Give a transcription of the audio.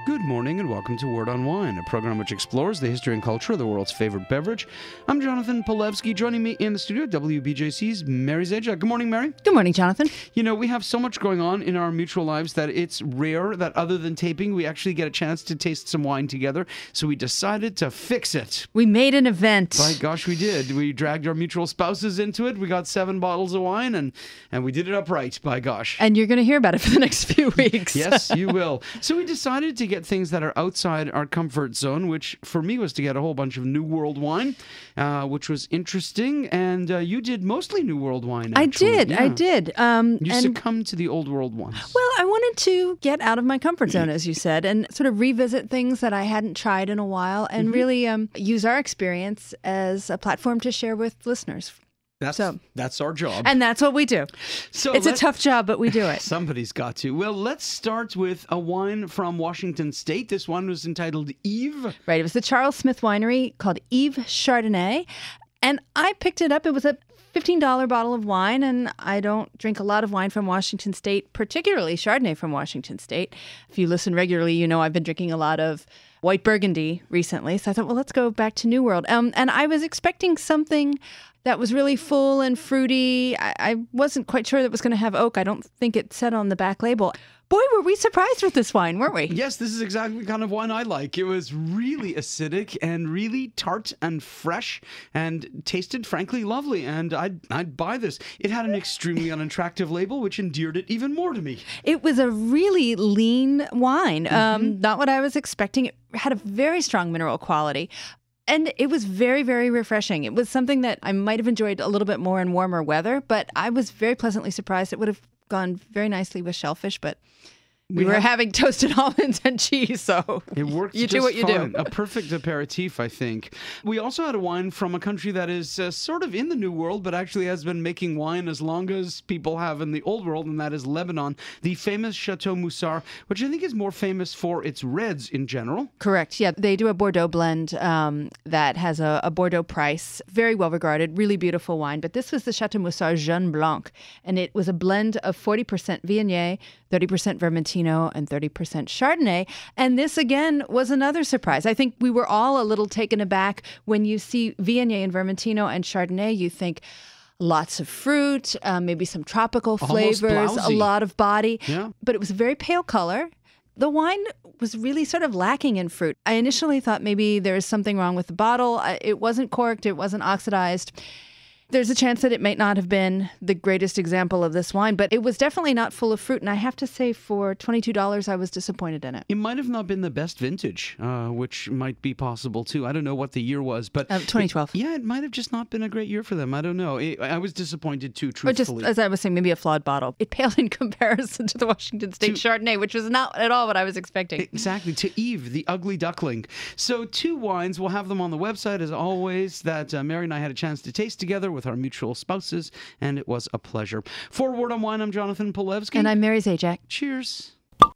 Good morning and welcome to Word on Wine, a program which explores the history and culture of the world's favorite beverage. I'm Jonathan Polewski. Joining me in the studio, WBJC's Mary Zajac. Good morning, Mary. Good morning, Jonathan. You know, we have so much going on in our mutual lives that it's rare that other than taping, we actually get a chance to taste some wine together. So we decided to fix it. We made an event. By gosh, we did. We dragged our mutual spouses into it. We got 7 bottles of wine and we did it upright, by gosh. And you're going to hear about it for the next few weeks. Yes, you will. So we decided to get things that are outside our comfort zone, which for me was to get a whole bunch of New World wine, which was interesting. And you did mostly New World wine, actually. I did. You succumbed to the Old World ones. Well, I wanted to get out of my comfort zone, as you said, and sort of revisit things that I hadn't tried in a while and really use our experience as a platform to share with listeners. That's our job. And that's what we do. So it's a tough job, but we do it. Somebody's got to. Well, let's start with a wine from Washington State. This one was entitled Eve. Right. It was the Charles Smith Winery called Eve Chardonnay. And I picked it up. It was a $15 bottle of wine, and I don't drink a lot of wine from Washington State, particularly Chardonnay from Washington State. If you listen regularly, you know I've been drinking a lot of white Burgundy recently. So I thought, well, let's go back to New World. And I was expecting something that was really full and fruity. I wasn't quite sure that it was going to have oak. I don't think it said on the back label. Boy, were we surprised with this wine, weren't we? Yes, this is exactly the kind of wine I like. It was really acidic and really tart and fresh and tasted, frankly, lovely. And I'd buy this. It had an extremely unattractive label, which endeared it even more to me. It was a really lean wine. Not what I was expecting. It had a very strong mineral quality. And it was very, very refreshing. It was something that I might have enjoyed a little bit more in warmer weather, but I was very pleasantly surprised. It would have gone very nicely with shellfish, but we were having toasted almonds and cheese, so it works. You do what you fine. do. A perfect aperitif, I think. We also had a wine from a country that is sort of in the New World, but actually has been making wine as long as people have in the Old World, and that is Lebanon. The famous Chateau Moussard, which I think is more famous for its reds in general. Correct. Yeah, they do a Bordeaux blend that has a Bordeaux price. Very well regarded, really beautiful wine. But this was the Chateau Moussard Jeune Blanc, and it was a blend of 40% Viognier, 30% Vermentino, and 30% Chardonnay. And this, again, was another surprise. I think we were all a little taken aback when you see Viognier and Vermentino and Chardonnay. You think lots of fruit, maybe some tropical flavors, a lot of body. Yeah. But it was a very pale color. The wine was really sort of lacking in fruit. I initially thought maybe there was something wrong with the bottle. It wasn't corked. It wasn't oxidized. There's a chance that it might not have been the greatest example of this wine, but it was definitely not full of fruit. And I have to say, for $22, I was disappointed in it. It might have not been the best vintage, which might be possible too. I don't know what the year was, but 2012. It might have just not been a great year for them. I don't know. I was disappointed too, truthfully. Or just, as I was saying, maybe a flawed bottle. It paled in comparison to the Washington State Chardonnay, which was not at all what I was expecting. Exactly. To Eve, the ugly duckling. So 2 wines, we'll have them on the website as always, that Mary and I had a chance to taste together with our mutual spouses, and it was a pleasure. For Word on Wine, I'm Jonathan Polewski. And I'm Mary Zajac. Cheers.